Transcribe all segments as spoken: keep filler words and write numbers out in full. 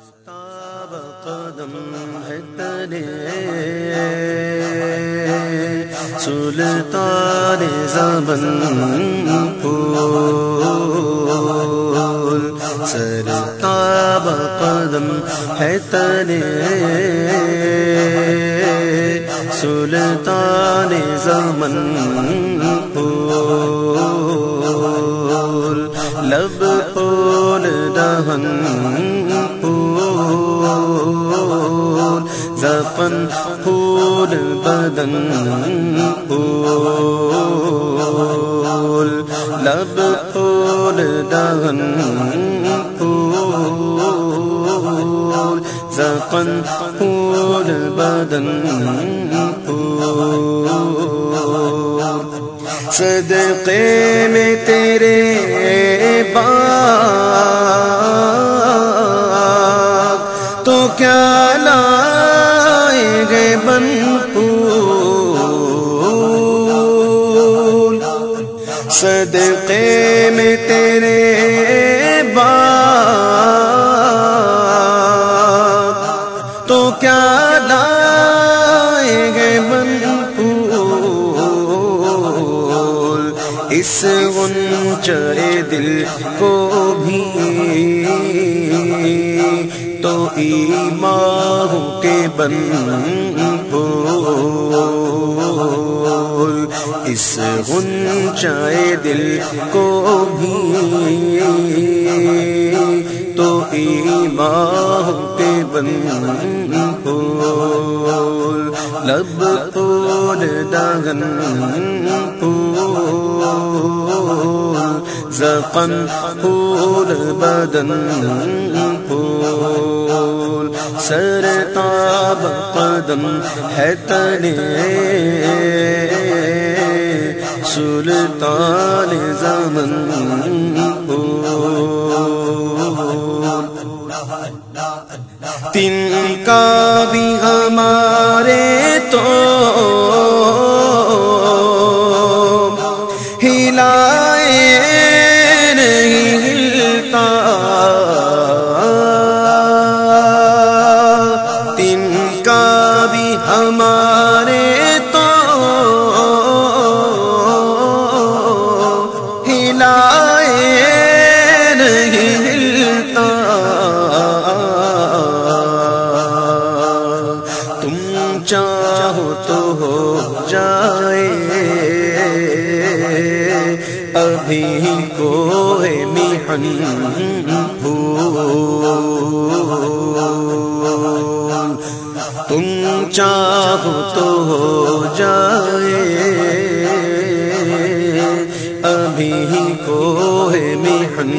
سرتاب قدم ہے تنے سلطان زمن پھول، سرتاب قدم ہے تنے سلطان زمن پھول، لب پھول دہن پھول، زبان پھول بدن پھول، لب پھول دہن پھول، زبان پھول بدن پھول، صدقے میں تیرے باغ تو کیا لائے گے بن پھول، صدقے میں تیرے باغ تو کیا لائے گے بن پھول، اس غنچۂ دل کو بھی تو ایمان کے بن پھول، اس غنچۂ دل کو بھی تو ایمان کے بن پھول، لب پھول دہن پھول، زبان پھول بدن پھول، سرتاب قدم ہے تنے سلطان زمن پھول، تن کا بھی ہمارے تو ہلائے نہیں ہلتا، تن کا بھی ہمارے تو ہلائے نہیں ہلتا، تم چاہو تو ہو جائے ابھی کو ہے میہن پھول، تم چاہو تو ہو جائے ابھی کو ہے میہن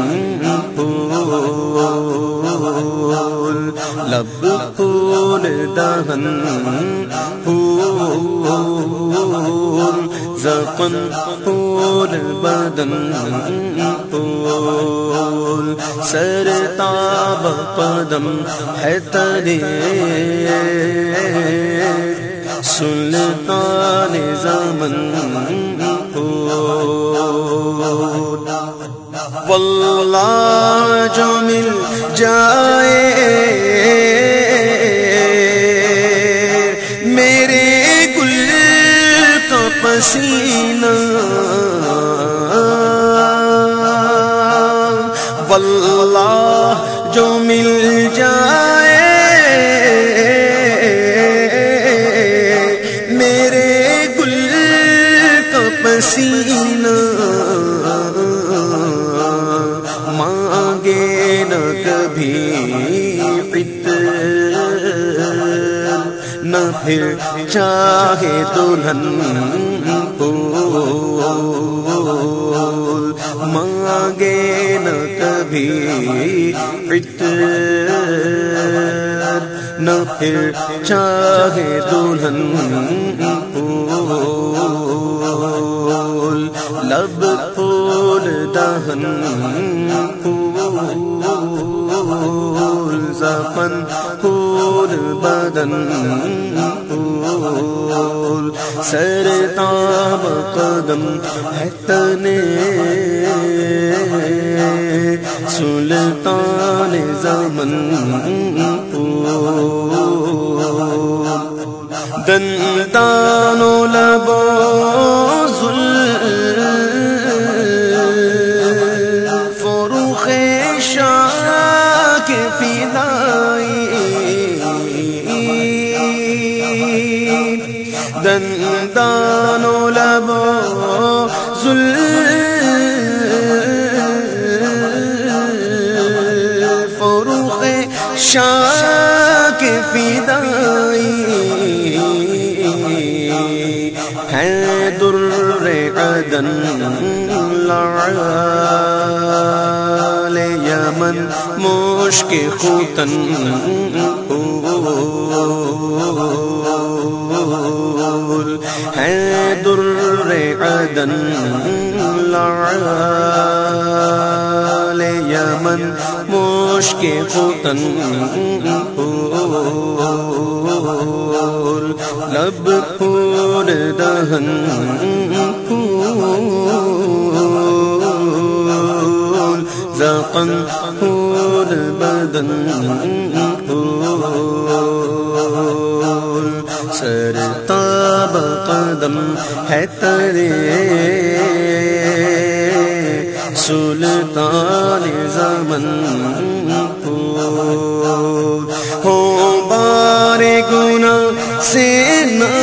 پھول، لب پھول دہن پھول، زبان پھول بدن پھول، سرتاب قدم ہے تنے سلطان زمن پھول، واللہ جو مل جائے میرے گل کا پسینہ، واللہ جو مل جائے میرے گل کا پسینہ، مانگے نہ کبھی عطر نہ پھر چاہے دلہن پھول، مانگے نہ کبھی عطر نہ پھر چاہے دلہن پھول، لب پھول دہن پھول، زبان پھول بدن پھول، سرتاب قدم ہے تنے سلطان زمن دندان و لب و زلف فروخ شاہ کے فدائی دندان و لب و زلف فروخ شاہ کے فدائی ہے در عدن لعال یمن مشک خوتن ہے در عدن لعال یمن مشک خوتن لب پھول دہن پھول زقن پھول بدن پھول سر تاب قدم ہے ترے سلطان زمن پھول ہو بار گناہ سے نہ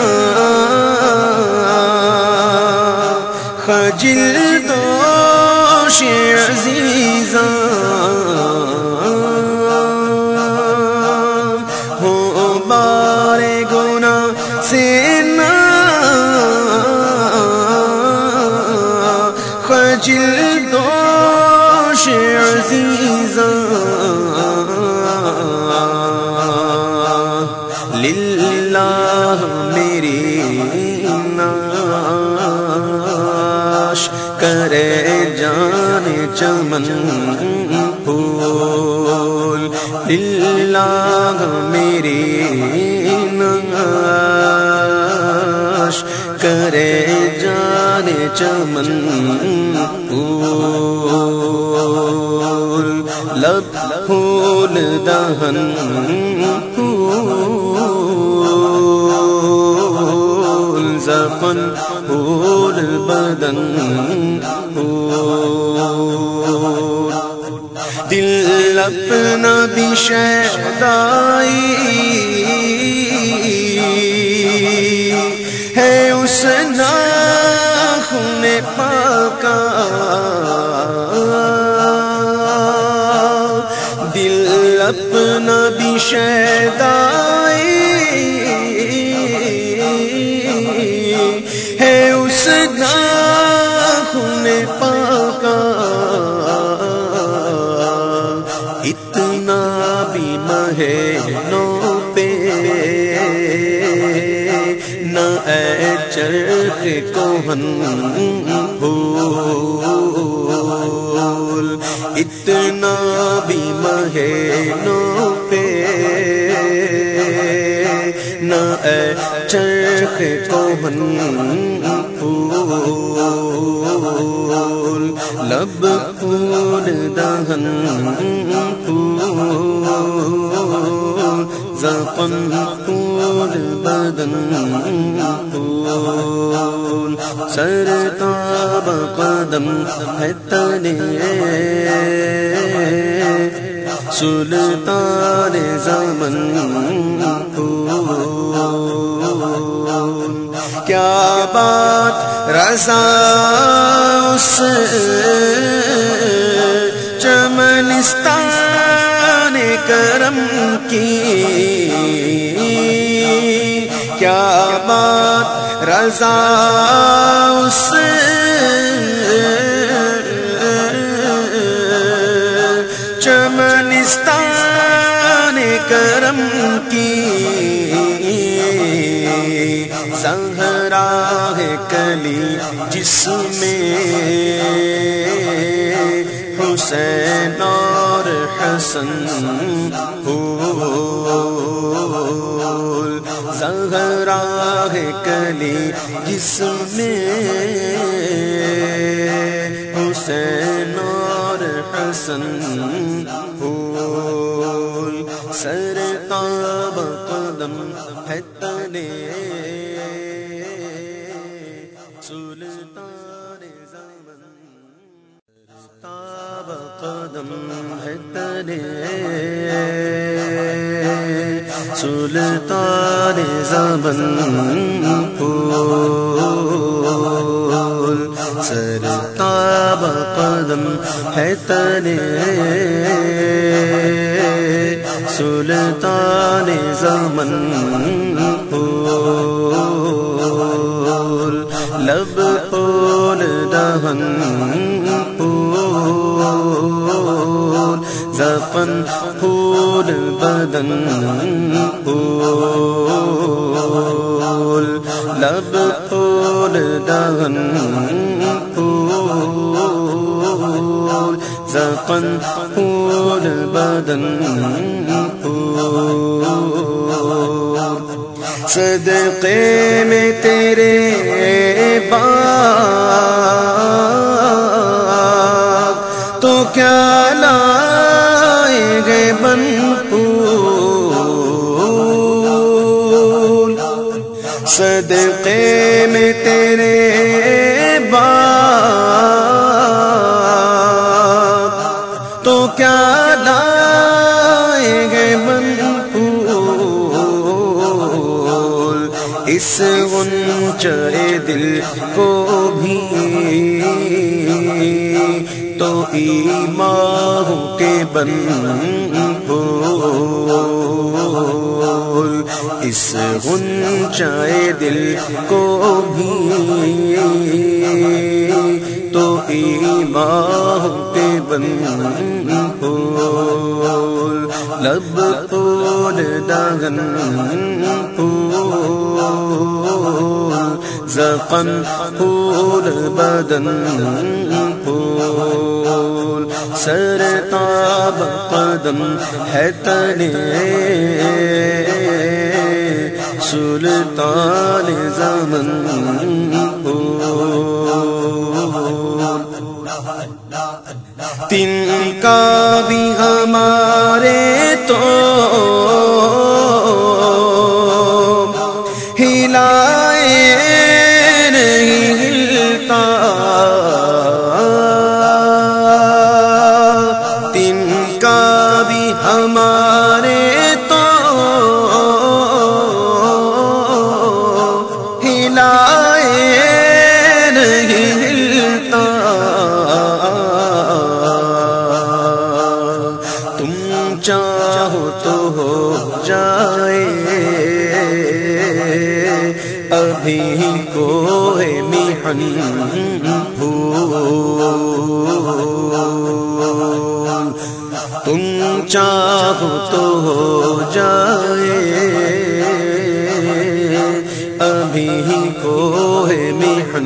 خجل دوش عزیزاں ہو بار گناہ سے نہ خجل دوش عزیزاں للہ میری ناش کرے جان چمن پھول للہ میری ناش کرے جان چمن پھول لب پھول دہن پھول زخم پھول بدن پھول دل اپنا بھی شیدائی ہے اس ناخن پاکا دل اپنا بھی شیدائی ہے اس ناخن پاکا اتنا بھی مہینوں پہ نہ اے چرخ کوہن پھول اتنا بھی مہینوں پہ نہ اے چرخ کوہن پھول لب پھول دہن پھول زخم پھول بدن پھول سر تاب قدم ہے تلے سلطان زمن پھول کیا بات رضا اس چمنستان کرم کی کیا بات رضا اس چمنستان کرم کی زہرا ہے کلی جس میں حسین اور حسن پھول زہرا ہے کلی جس میں حسین اور حسن حسن پھول سر تاب قدم ہے تلے سلطان زمن تاب قدم ہے تلے سلطان زمن پھول سر تاب قدم ہے تلے سلطان زمن پھول لب پھول دہن پھول زفن پھول بدن پھول لب پھول دہن پھول زفن پھول بدن پھول صدقے میں تیرے باغ تو کیا لائیں گے بن پھول صدقے میں تیرے باغ تو کیا لائیں گے بن پھول اس غنچۂ دل کو بھی تو ایمان کے بن پھول اس غنچۂ دل کو بھی تو ایمان کے بن پھول لب پھول دہن پھول زفن پھول بدن پھول سر تاب قدم ہے تلے سلطان زمن پھول تن کا بھی ہمارے تو ہلائے نہیں ہلتا تن کا بھی ہمارے تو ہلائے نہیں ہلتا تم چاہو تو ہو جائے ابھی کوہ محن پھول تم چاہو تو ہو جائے ابھی کوہ محن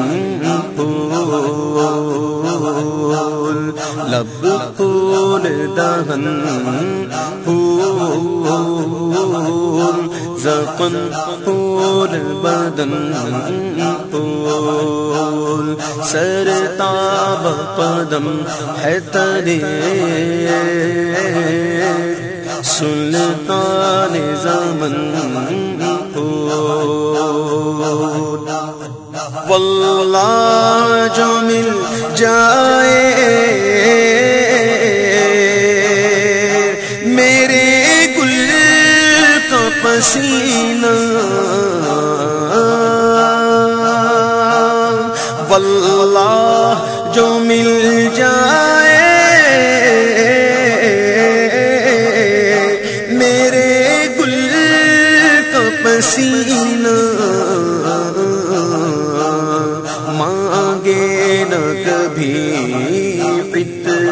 پھول لب پھول دہن پھول زفن پھول بدن پھول سر تاب قدم ہے تلے سلطان زمن پھول واللہ جو مل جائے میرے گل کا پسینہ واللہ جو مل جائے میرے گل کا پسینہ مانگے نہ کبھی عطر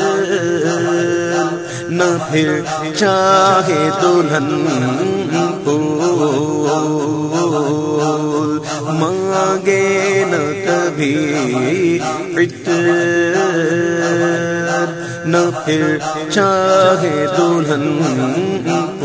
نہ پھر چاہے دلہن پھول مانگے نہ کبھی عطر نہ پھر چاہے دلہن